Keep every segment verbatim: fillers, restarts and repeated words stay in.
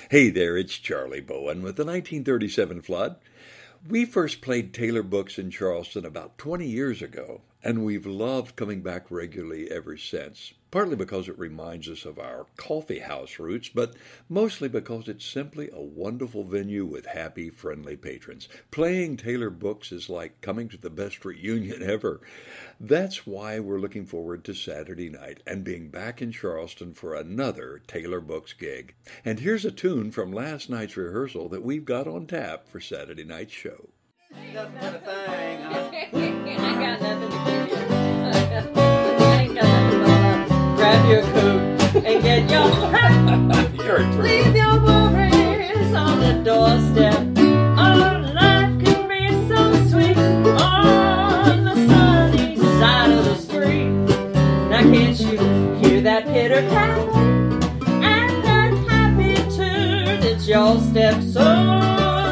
Hey there, it's Charlie Bowen with the nineteen thirty-seven flood. We first played Taylor Books in Charleston about twenty years ago, and we've loved coming back regularly ever since, partly because it reminds us of our coffee house roots, but mostly because it's simply a wonderful venue with happy, friendly patrons. Playing Taylor Books is like coming to the best reunion ever. That's why we're looking forward to Saturday night and being back in Charleston for another Taylor Books gig. And here's a tune from last night's rehearsal that we've got on tap for Saturday night's show. Nothing but a thing, huh? I got nothing to give you. I ain't got nothing but love. Grab your coat and get your You're a true. Leave your worries on the doorstep. Oh, life can be so sweet on the sunny side of the street. Now can't you hear that pitter pat and that happy tune? It's your step, so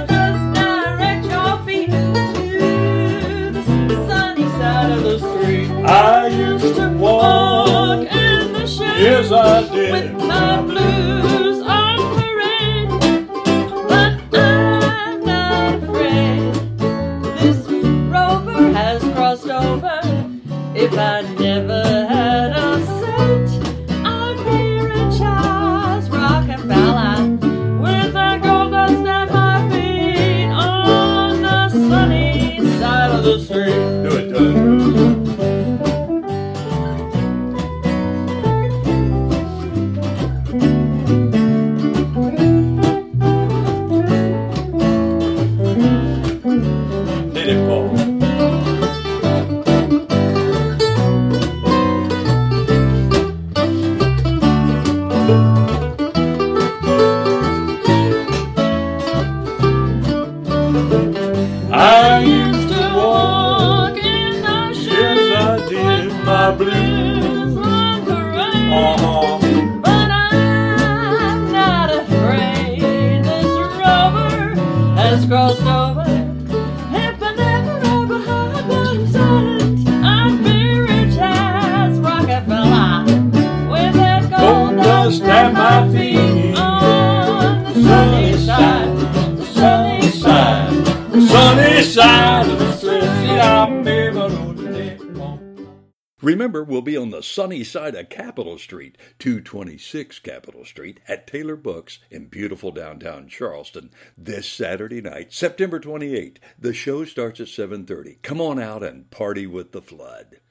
I used to walk in the shade, yes I did, with my blues on parade. But I'm not afraid. This rover has crossed over. If I never had a cent, I'd be rich as Rockefeller, with a gold dust at my feet on the sunny side of the street. Do it, Doug. I used to walk in the shade, yes I did, with my blues on parade. Uh-huh. But I'm not afraid. This rover has crossed over. If I never ever had one cent, I'd be rich as Rockefeller, with that gold dust at my feet on the sunny side, the sunny side. Sunny side of the street, I'm able to live. Remember, we'll be on the sunny side of Capitol Street, two twenty-six Capitol Street, at Taylor Books in beautiful downtown Charleston this Saturday night, September twenty-eighth. The show starts at seven thirty. Come on out and party with the flood.